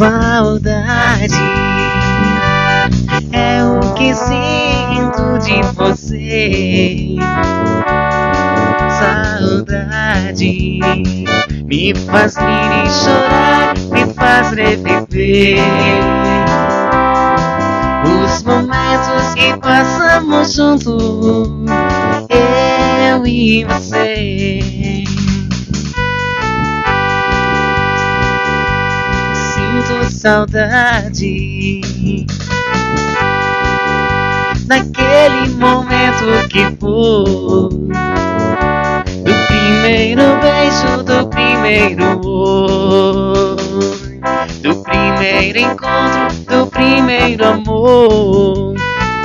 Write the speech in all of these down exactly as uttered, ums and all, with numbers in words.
Saudade é o que sinto de você. Saudade me faz rir e chorar, me faz reviver os momentos que passamos juntos, eu e você. Sinto saudade daquele momento que foi, do primeiro beijo, do primeiro oi, do primeiro encontro, do primeiro amor.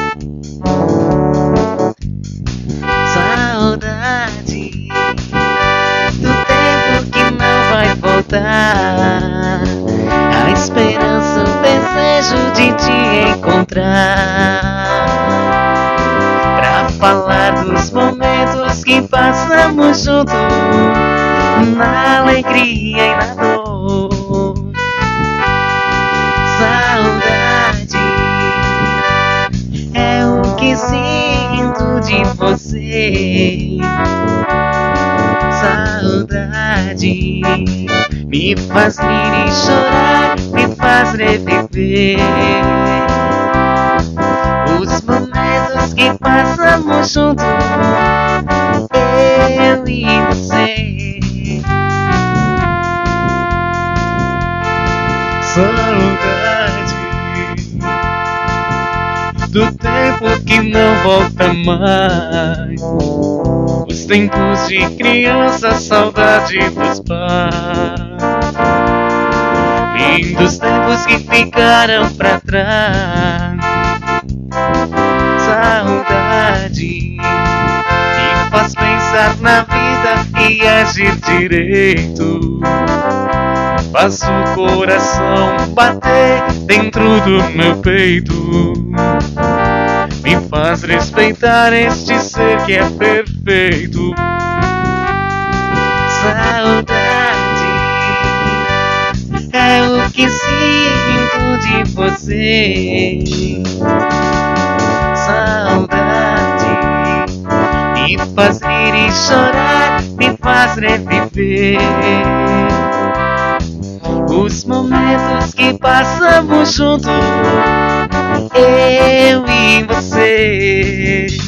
Saudade do tempo que não vai voltar, a esperança, o desejo de te encontrar, pra falar dos momentos que passamos juntos, na alegria e na dor. Saudade é o que sinto de você. Saudade me faz rir e chorar, me faz reviver os momentos que passamos juntos, eu e você. Saudade do tempo que não volta mais, os tempos de criança, saudade dos pais, lindos tempos que ficaram pra trás. Saudade me faz pensar na vida e agir direito, faz o coração bater dentro do meu peito, me faz respeitar este ser que é perfeito. Saudade é o que sinto de você. Saudade me faz rir e chorar, me faz reviver os momentos que passamos juntos, eu e você.